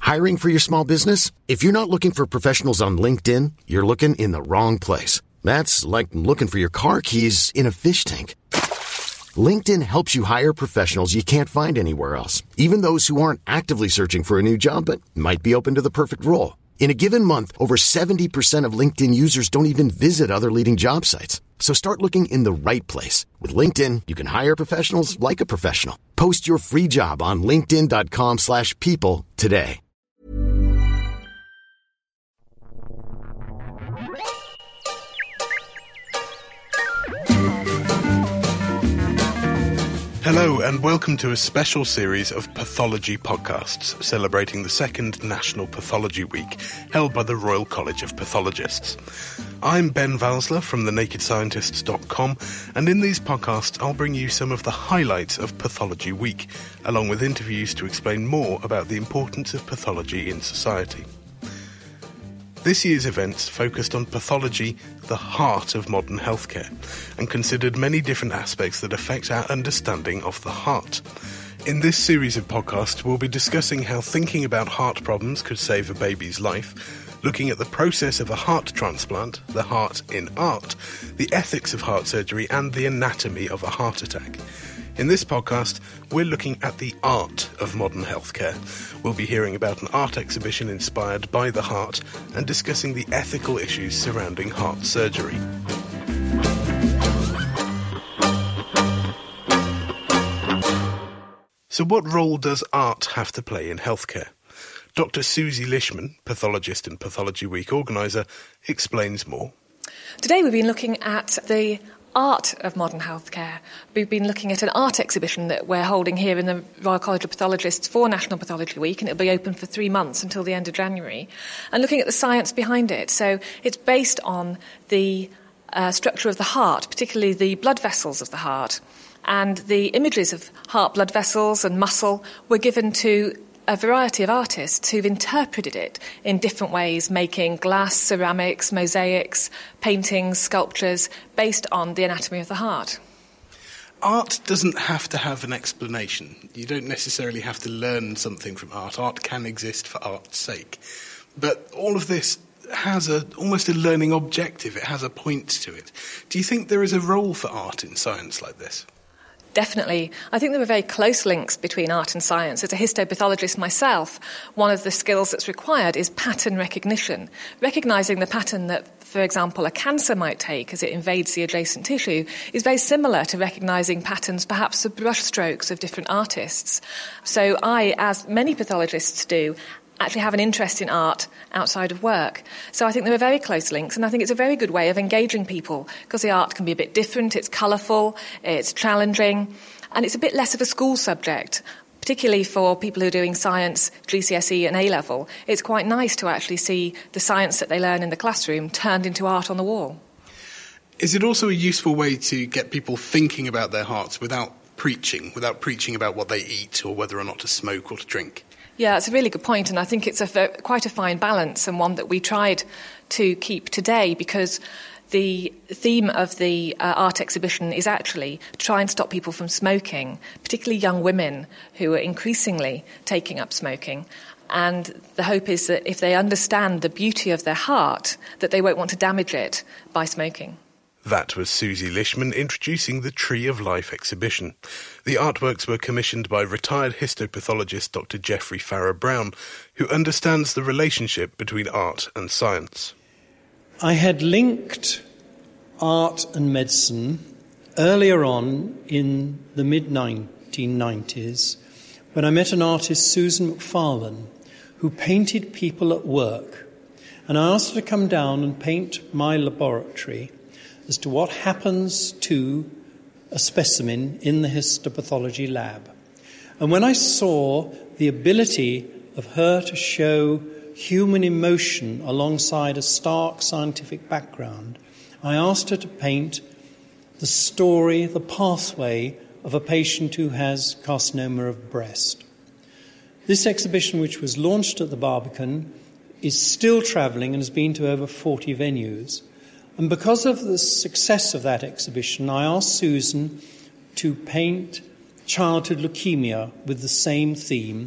Hiring for your small business? If you're not looking for professionals on LinkedIn, you're looking in the wrong place. That's like looking for your car keys in a fish tank. LinkedIn helps you hire professionals you can't find anywhere else, even those who aren't actively searching for a new job but might be open to the perfect role. In a given month, over 70% of LinkedIn users don't even visit other leading job sites. So start looking in the right place. With LinkedIn, you can hire professionals like a professional. Post your free job on linkedin.com/people today. Hello and welcome to a special series of pathology podcasts celebrating the second National Pathology Week held by the Royal College of Pathologists. I'm Ben Valsler from thenakedscientists.com, and in these podcasts I'll bring you some of the highlights of Pathology Week, along with interviews to explain more about the importance of pathology in society. This year's events focused on pathology, the heart of modern healthcare, and considered many different aspects that affect our understanding of the heart. In this series of podcasts, we'll be discussing how thinking about heart problems could save a baby's life, looking at the process of a heart transplant, the heart in art, the ethics of heart surgery, and the anatomy of a heart attack. In this podcast, we're looking at the art of modern healthcare. We'll be hearing about an art exhibition inspired by the heart and discussing the ethical issues surrounding heart surgery. So what role does art have to play in healthcare? Dr. Susie Lishman, pathologist and Pathology Week organiser, explains more. Today we've been looking at the art of modern healthcare. We've been looking at an art exhibition that we're holding here in the Royal College of Pathologists for National Pathology Week, and it'll be open for 3 months until the end of January, and looking at the science behind it. So it's based on the structure of the heart, particularly the blood vessels of the heart, and the images of heart blood vessels and muscle were given to a variety of artists who've interpreted it in different ways, making glass, ceramics, mosaics, paintings, sculptures, based on the anatomy of the heart. Art doesn't have to have an explanation. You don't necessarily have to learn something from art. Art can exist for art's sake. But all of this has almost a learning objective. It has a point to it. Do you think there is a role for art in science like this? Definitely. I think there are very close links between art and science. As a histopathologist myself, one of the skills that's required is pattern recognition, recognising the pattern that, for example, a cancer might take as it invades the adjacent tissue is very similar to recognising patterns, perhaps of brush strokes of different artists. So I, as many pathologists do, actually have an interest in art outside of work. So I think there are very close links, and I think it's a very good way of engaging people, because the art can be a bit different, it's colourful, it's challenging, and it's a bit less of a school subject. Particularly for people who are doing science, GCSE and A-level, it's quite nice to actually see the science that they learn in the classroom turned into art on the wall. Is it also a useful way to get people thinking about their hearts without preaching about what they eat or whether or not to smoke or to drink? Yeah, it's a really good point, and I think it's quite a fine balance, and one that we tried to keep today, because the theme of the art exhibition is actually to try and stop people from smoking, particularly young women who are increasingly taking up smoking. And the hope is that if they understand the beauty of their heart, that they won't want to damage it by smoking. That was Susie Lishman introducing the Tree of Life exhibition. The artworks were commissioned by retired histopathologist Dr. Geoffrey Farrer-Brown, who understands the relationship between art and science. I had linked art and medicine earlier on in the mid-1990s when I met an artist, Susan Macfarlane, who painted people at work. And I asked her to come down and paint my laboratory as to what happens to a specimen in the histopathology lab. And when I saw the ability of her to show human emotion alongside a stark scientific background, I asked her to paint the story, the pathway of a patient who has carcinoma of breast. This exhibition, which was launched at the Barbican, is still travelling and has been to over 40 venues. And because of the success of that exhibition, I asked Susan to paint childhood leukemia with the same theme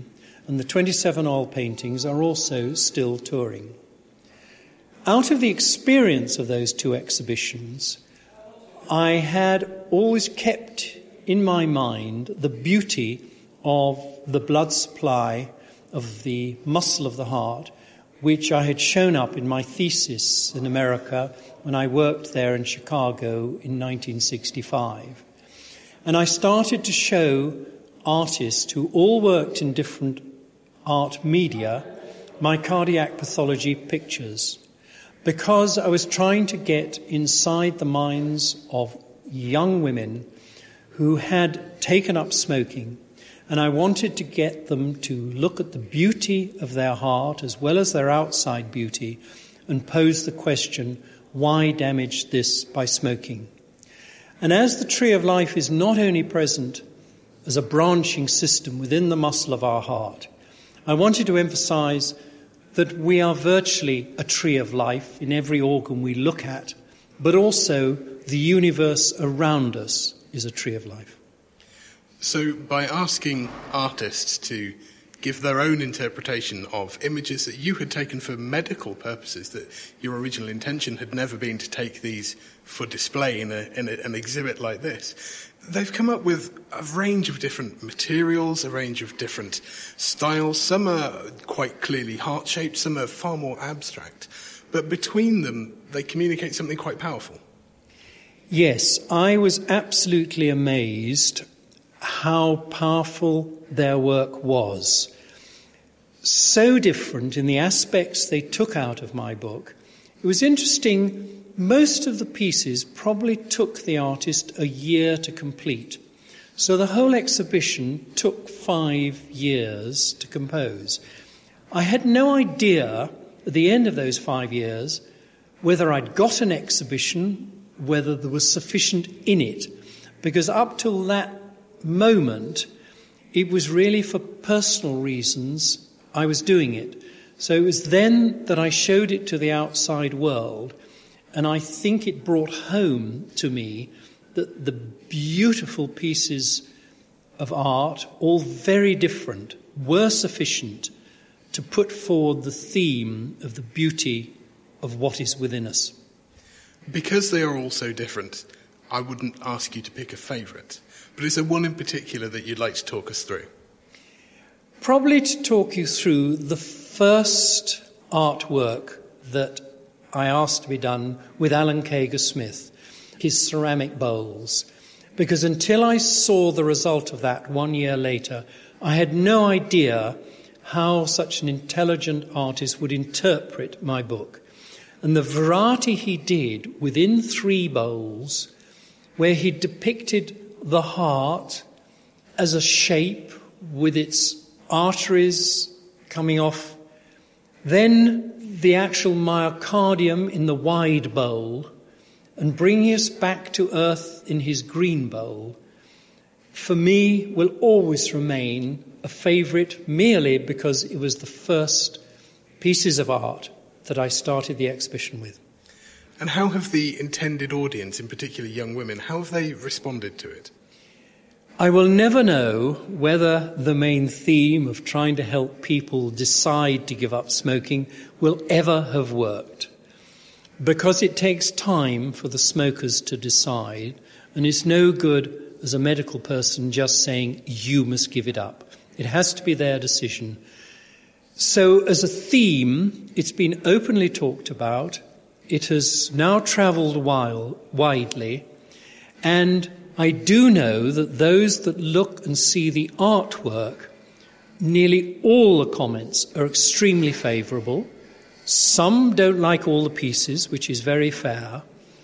and the 27 oil paintings are also still touring. Out of the experience of those two exhibitions, I had always kept in my mind the beauty of the blood supply of the muscle of the heart, which I had shown up in my thesis in America when I worked there in Chicago in 1965. And I started to show artists who all worked in different art media my cardiac pathology pictures, because I was trying to get inside the minds of young women who had taken up smoking, and I wanted to get them to look at the beauty of their heart as well as their outside beauty and pose the question, why damage this by smoking? And as the tree of life is not only present as a branching system within the muscle of our heart, I wanted to emphasize that we are virtually a tree of life in every organ we look at, but also the universe around us is a tree of life. So by asking artists to give their own interpretation of images that you had taken for medical purposes, that your original intention had never been to take these for display in an exhibit like this, they've come up with a range of different materials, a range of different styles. Some are quite clearly heart-shaped, some are far more abstract. But between them, they communicate something quite powerful. Yes, I was absolutely amazed how powerful their work was. So different in the aspects they took out of my book. It was interesting, most of the pieces probably took the artist a year to complete. So the whole exhibition took 5 years to compose. I had no idea at the end of those 5 years whether I'd got an exhibition, whether there was sufficient in it, because up till that moment, it was really for personal reasons I was doing it. So it was then that I showed it to the outside world, and I think it brought home to me that the beautiful pieces of art, all very different, were sufficient to put forward the theme of the beauty of what is within us. Because they are all so different, I wouldn't ask you to pick a favourite. But is there one in particular that you'd like to talk us through? Probably to talk you through the first artwork that I asked to be done with Alan Kager Smith, his ceramic bowls. Because until I saw the result of that 1 year later, I had no idea how such an intelligent artist would interpret my book. And the variety he did within 3 bowls, where he depicted the heart as a shape with its arteries coming off, then the actual myocardium in the wide bowl, and bringing us back to earth in his green bowl, for me will always remain a favourite merely because it was the first pieces of art that I started the exhibition with. And how have the intended audience, in particular young women, how have they responded to it? I will never know whether the main theme of trying to help people decide to give up smoking will ever have worked, because it takes time for the smokers to decide, and it's no good as a medical person just saying, you must give it up. It has to be their decision. So as a theme, it's been openly talked about. It has now travelled widely, and I do know that those that look and see the artwork, nearly all the comments are extremely favourable. Some don't like all the pieces, which is very fair,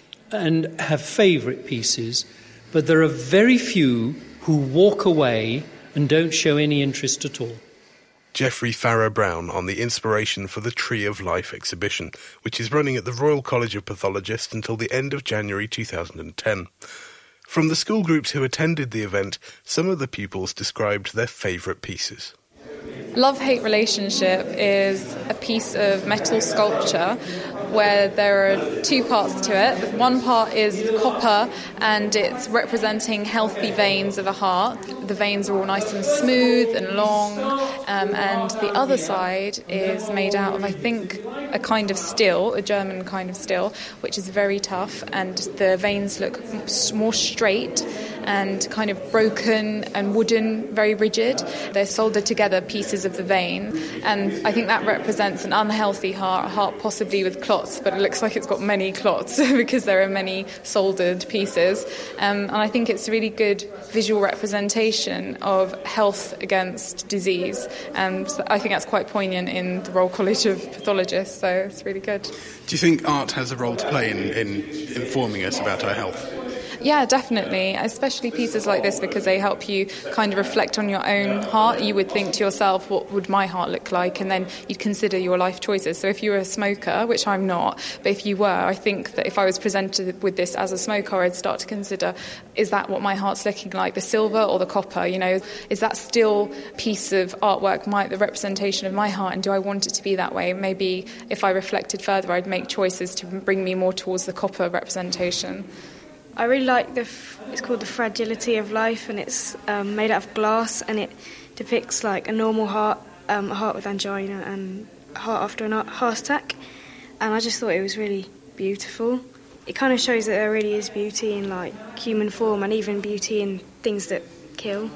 and have favourite pieces, but there are very few who walk away and don't show any interest at all. Geoffrey Farrow-Brown on the inspiration for the Tree of Life exhibition, which is running at the Royal College of Pathologists until the end of January 2010. From the school groups who attended the event, some of the pupils described their favourite pieces. Love-hate relationship is a piece of metal sculpture where there are two parts to it. One part is copper, and it's representing healthy veins of a heart. The veins are all nice and smooth and long, and the other side is made out of, I think, a kind of steel, a German kind of steel, which is very tough, and the veins look more straight and kind of broken and wooden, very rigid. They're soldered together, pieces of the vein, and I think that represents an unhealthy heart, a heart possibly with clots, but it looks like it's got many clots because there are many soldered pieces. And I think it's a really good visual representation of health against disease. And so I think that's quite poignant in the Royal College of Pathologists, so it's really good. Do you think art has a role to play in informing us about our health? Yeah, definitely, especially pieces like this, because they help you kind of reflect on your own heart. You would think to yourself, what would my heart look like? And then you'd consider your life choices. So if you were a smoker, which I'm not, but if you were, I think that if I was presented with this as a smoker, I'd start to consider, is that what my heart's looking like, the silver or the copper? You know, is that still piece of artwork the representation of my heart, and do I want it to be that way? Maybe if I reflected further, I'd make choices to bring me more towards the copper representation. I really like it's called The Fragility of Life, and it's made out of glass, and it depicts like a normal heart, a heart with angina and a heart after a heart attack, and I just thought it was really beautiful. It kind of shows that there really is beauty in like human form, and even beauty in things that kill.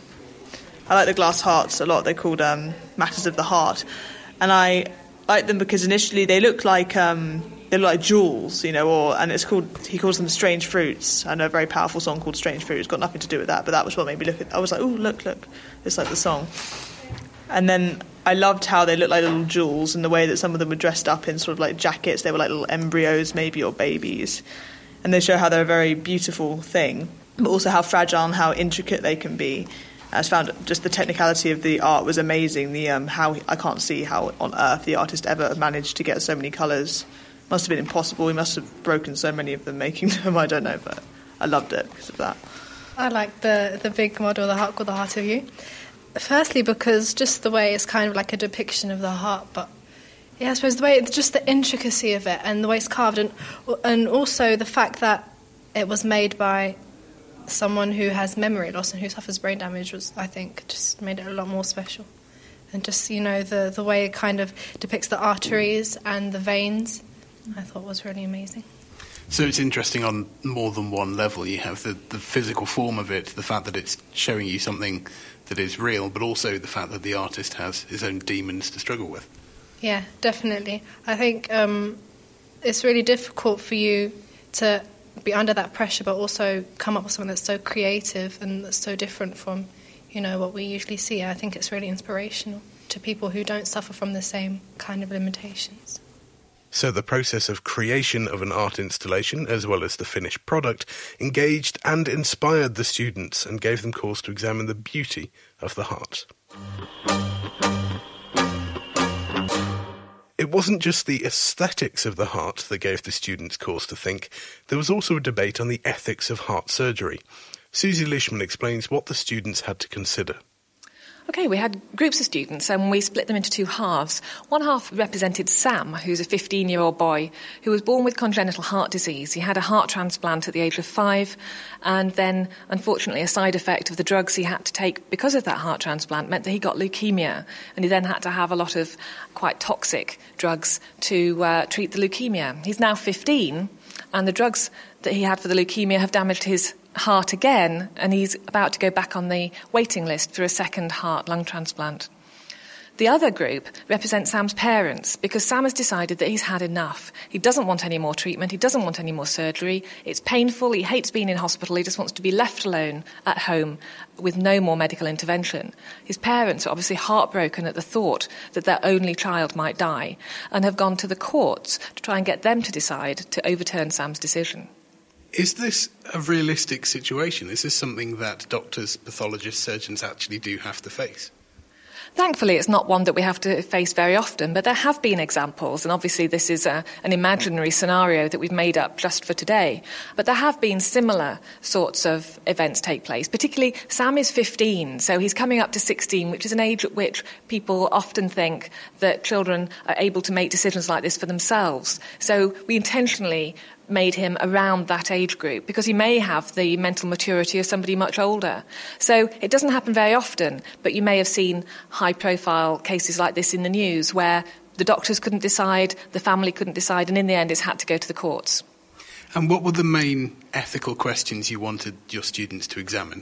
I like the glass hearts a lot. They're called Matters of the Heart, and I like them because initially they look like jewels, you know, and he calls them strange fruits. I know a very powerful song called Strange Fruit. It's got nothing to do with that, but that was what made me look at. I was like, oh, look, it's like the song. And then I loved how they looked like little jewels, and the way that some of them were dressed up in sort of like jackets. They were like little embryos, maybe, or babies, and they show how they're a very beautiful thing, but also how fragile and how intricate they can be. I found just the technicality of the art was amazing. How I can't see how on earth the artist ever managed to get so many colours. Must have been impossible. He must have broken so many of them making them. I don't know, but I loved it because of that. I like the big model, the heart called The Heart of You. Firstly, because just the way it's kind of like a depiction of the heart, but yeah, I suppose the way, just the intricacy of it and the way it's carved, and also the fact that it was made by someone who has memory loss and who suffers brain damage was, I think, just made it a lot more special. And just, you know, the way it kind of depicts the arteries and the veins, I thought was really amazing. So it's interesting on more than one level. You have the physical form of it, the fact that it's showing you something that is real, but also the fact that the artist has his own demons to struggle with. Yeah, definitely. I think it's really difficult for you to be under that pressure, but also come up with something that's so creative and that's so different from, you know, what we usually see. I think it's really inspirational to people who don't suffer from the same kind of limitations. So the process of creation of an art installation, as well as the finished product, engaged and inspired the students and gave them cause to examine the beauty of the heart. It wasn't just the aesthetics of the heart that gave the students cause to think. There was also a debate on the ethics of heart surgery. Susie Lishman explains what the students had to consider. OK, we had groups of students and we split them into two halves. One half represented Sam, who's a 15-year-old boy who was born with congenital heart disease. He had a heart transplant at the age of 5, and then, unfortunately, a side effect of the drugs he had to take because of that heart transplant meant that he got leukemia, and he then had to have a lot of quite toxic drugs to treat the leukemia. He's now 15, and the drugs that he had for the leukemia have damaged his heart again, and he's about to go back on the waiting list for a second heart-lung transplant. The other group represents Sam's parents, because Sam has decided that he's had enough. He doesn't want any more treatment, he doesn't want any more surgery, it's painful, he hates being in hospital, he just wants to be left alone at home with no more medical intervention. His parents are obviously heartbroken at the thought that their only child might die, and have gone to the courts to try and get them to decide to overturn Sam's decision. Is this a realistic situation? Is this something that doctors, pathologists, surgeons actually do have to face? Thankfully, it's not one that we have to face very often, but there have been examples, and obviously this is an imaginary scenario that we've made up just for today. But there have been similar sorts of events take place. Particularly, Sam is 15, so he's coming up to 16, which is an age at which people often think that children are able to make decisions like this for themselves. So we intentionally made him around that age group because he may have the mental maturity of somebody much older. So it doesn't happen very often, but you may have seen high-profile cases like this in the news where the doctors couldn't decide, the family couldn't decide, and in the end it's had to go to the courts. And what were the main ethical questions you wanted your students to examine?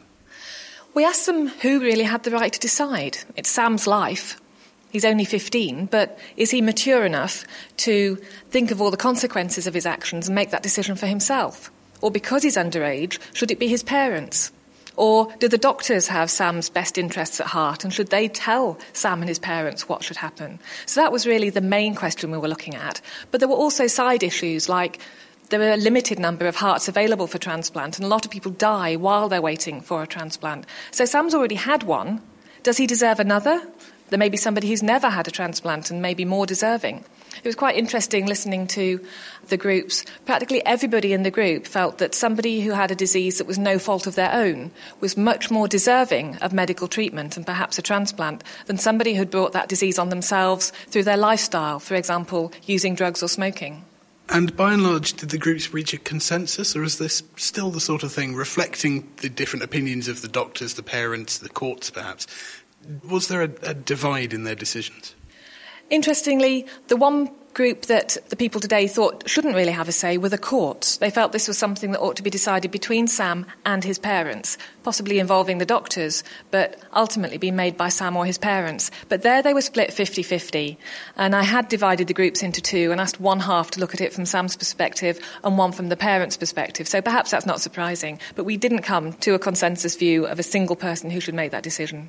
We asked them who really had the right to decide. It's Sam's life. He's only 15, but is he mature enough to think of all the consequences of his actions and make that decision for himself? Or because he's underage, should it be his parents? Or do the doctors have Sam's best interests at heart, and should they tell Sam and his parents what should happen? So that was really the main question we were looking at. But there were also side issues like there are a limited number of hearts available for transplant, and a lot of people die while they're waiting for a transplant. So Sam's already had one. Does he deserve another? There may be somebody who's never had a transplant and may be more deserving. It was quite interesting listening to the groups. Practically everybody in the group felt that somebody who had a disease that was no fault of their own was much more deserving of medical treatment and perhaps a transplant than somebody who'd brought that disease on themselves through their lifestyle, for example, using drugs or smoking. And by and large, did the groups reach a consensus, or is this still the sort of thing reflecting the different opinions of the doctors, the parents, the courts perhaps? Was there a divide in their decisions? Interestingly, the one group that the people today thought shouldn't really have a say were the courts. They felt this was something that ought to be decided between Sam and his parents, possibly involving the doctors, but ultimately be made by Sam or his parents. But there they were split 50-50, and I had divided the groups into two and asked one half to look at it from Sam's perspective and one from the parents' perspective. So perhaps that's not surprising, but we didn't come to a consensus view of a single person who should make that decision.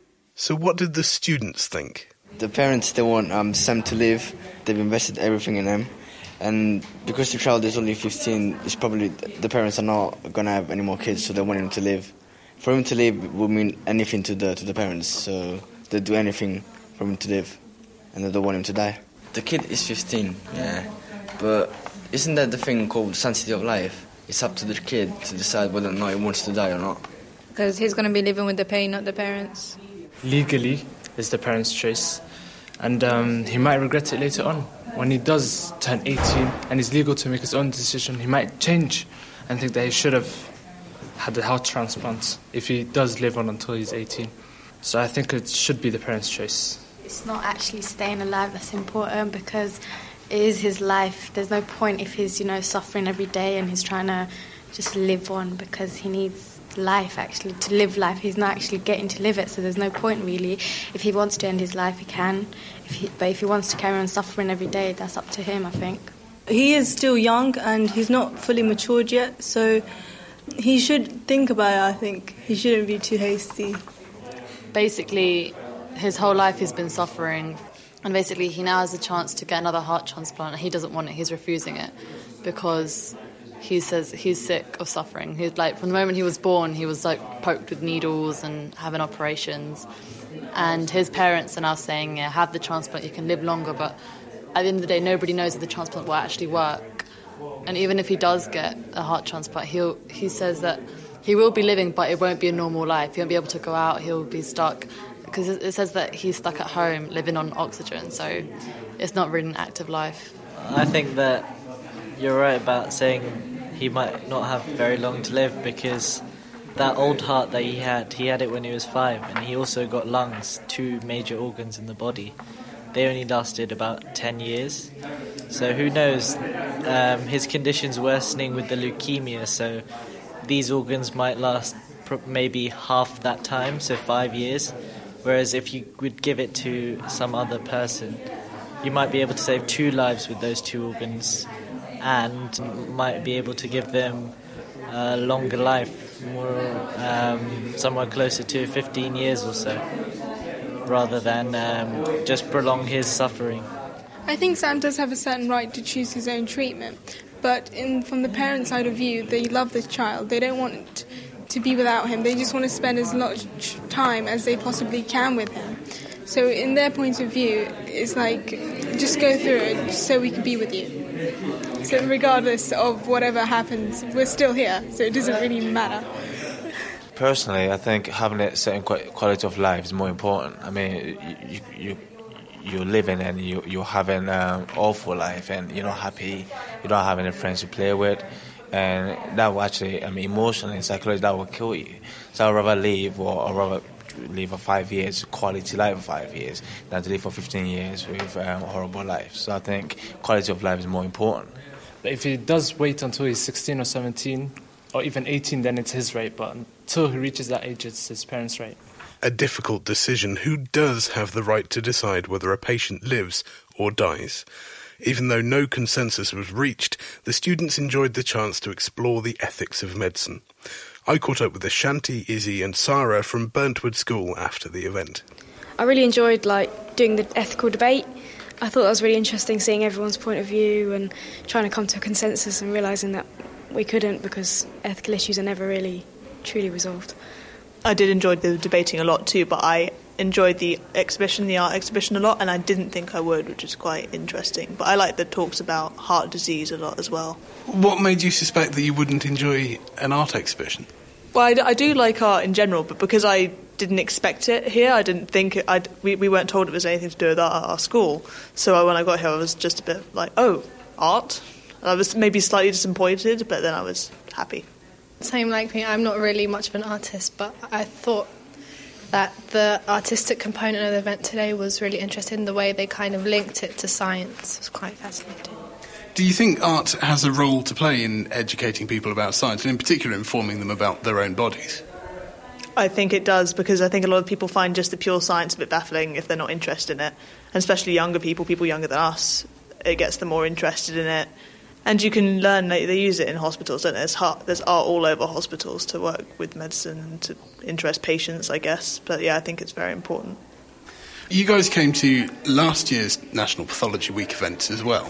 So what did the students think? The parents, they want Sam to live. They've invested everything in him. And because the child is only 15, it's probably the parents are not going to have any more kids, so they want him to live. For him to live would mean anything to the parents, so they do anything for him to live, and they don't want him to die. The kid is 15, yeah, but isn't that the thing called sanctity of life? It's up to the kid to decide whether or not he wants to die or not. Because he's going to be living with the pain, not the parents. Legally, it's the parents' choice, and he might regret it later on. When he does turn 18 and he's legal to make his own decision, he might change and think that he should have had a heart transplant if he does live on until he's 18. So I think it should be the parents' choice. It's not actually staying alive that's important, because it is his life. There's no point if he's, suffering every day and he's trying to just live on, because he needs life, actually, to live life. He's not actually getting to live it, so there's no point, really. If he wants to end his life, he can. But if he wants to carry on suffering every day, that's up to him, I think. He is still young and he's not fully matured yet, so he should think about it, I think. He shouldn't be too hasty. Basically, his whole life he's been suffering, and basically he now has a chance to get another heart transplant, and he doesn't want it. He's refusing it because he says he's sick of suffering. He's from the moment he was born, he was poked with needles and having operations. And his parents are now saying, yeah, have the transplant, you can live longer. But at the end of the day, nobody knows if the transplant will actually work. And even if he does get a heart transplant, he says that he will be living, but it won't be a normal life. He won't be able to go out. He'll be stuck, because it says that he's stuck at home living on oxygen. So it's not really an active life. I think that you're right about saying he might not have very long to live, because that old heart that he had it when he was 5, and he also got lungs, 2 major organs in the body. They only lasted about 10 years. So who knows, his condition's worsening with the leukemia, so these organs might last maybe half that time, so 5 years. Whereas if you would give it to some other person, you might be able to save 2 lives with those 2 organs, and might be able to give them a longer life, more somewhere closer to 15 years or so, rather than just prolong his suffering. I think Sam does have a certain right to choose his own treatment, but from the parent side of view, they love the child. They don't want to be without him. They just want to spend as much time as they possibly can with him. So in their point of view, it's like, just go through it so we can be with you. So regardless of whatever happens, we're still here, so it doesn't really matter. Personally, I think having a certain quality of life is more important. I mean, you're living and you're having an awful life and you're not happy, you don't have any friends to play with, and that will actually, emotionally and psychologically, that will kill you. So I'd rather live for 5 years, quality life for 5 years, than to live for 15 years with a horrible life. So I think quality of life is more important. But if he does wait until he's 16 or 17 or even 18, then it's his right. But until he reaches that age, it's his parents' right. A difficult decision. Who does have the right to decide whether a patient lives or dies? Even though no consensus was reached, the students enjoyed the chance to explore the ethics of medicine. I caught up with Ashanti, Izzy and Sarah from Burntwood School after the event. I really enjoyed doing the ethical debate. I thought that was really interesting, seeing everyone's point of view and trying to come to a consensus and realising that we couldn't because ethical issues are never really truly resolved. I did enjoy the debating a lot too, but I enjoyed the art exhibition a lot, and I didn't think I would, which is quite interesting. But I like the talks about heart disease a lot as well. What made you suspect that you wouldn't enjoy an art exhibition? Well, I do like art in general, but because I didn't expect it here, I didn't think we weren't told it was anything to do with our school. So when I got here, I was just a bit like, oh, art? I was maybe slightly disappointed, but then I was happy. Same like me, I'm not really much of an artist, but I thought that the artistic component of the event today was really interesting. The way they kind of linked it to science was quite fascinating. Do you think art has a role to play in educating people about science, and in particular informing them about their own bodies? I think it does, because I think a lot of people find just the pure science a bit baffling if they're not interested in it. And especially younger people younger than us, it gets them more interested in it. And you can learn, they use it in hospitals, don't they? There's art all over hospitals to work with medicine and to interest patients, I guess. But yeah, I think it's very important. You guys came to last year's National Pathology Week event as well.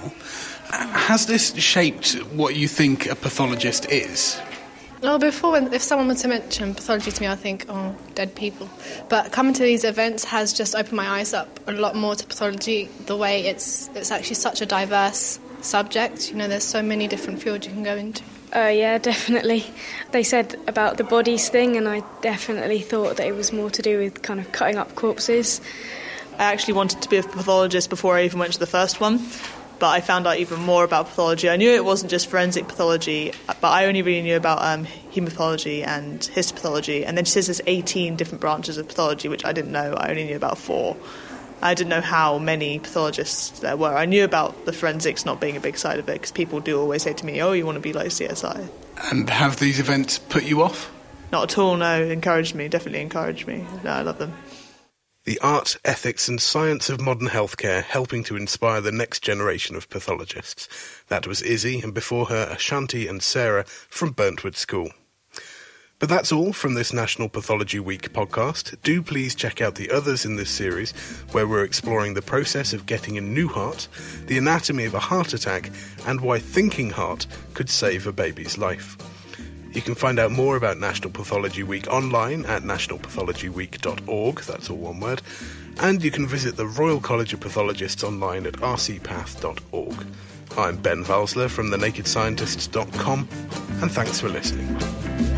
Has this shaped what you think a pathologist is? Well, before, if someone were to mention pathology to me, I think, oh, dead people. But coming to these events has just opened my eyes up a lot more to pathology, the way it's actually such a diverse subject. There's so many different fields you can go into. Yeah, definitely. They said about the bodies thing, and I definitely thought that it was more to do with kind of cutting up corpses. I actually wanted to be a pathologist before I even went to the first one, but I found out even more about pathology. I knew it wasn't just forensic pathology, but I only really knew about haemopathology and histopathology, and then she says there's 18 different branches of pathology, which I didn't know. I only knew about 4. I didn't know how many pathologists there were. I knew about the forensics not being a big side of it, because people do always say to me, oh, you want to be like CSI. And have these events put you off? Not at all, no. Definitely encouraged me. No, I love them. The art, ethics and science of modern healthcare helping to inspire the next generation of pathologists. That was Izzy, and before her Ashanti and Sarah from Burntwood School. But that's all from this National Pathology Week podcast. Do please check out the others in this series, where we're exploring the process of getting a new heart, the anatomy of a heart attack, and why thinking heart could save a baby's life. You can find out more about National Pathology Week online at nationalpathologyweek.org, that's all one word, and you can visit the Royal College of Pathologists online at rcpath.org. I'm Ben Valsler from thenakedscientists.com, and thanks for listening.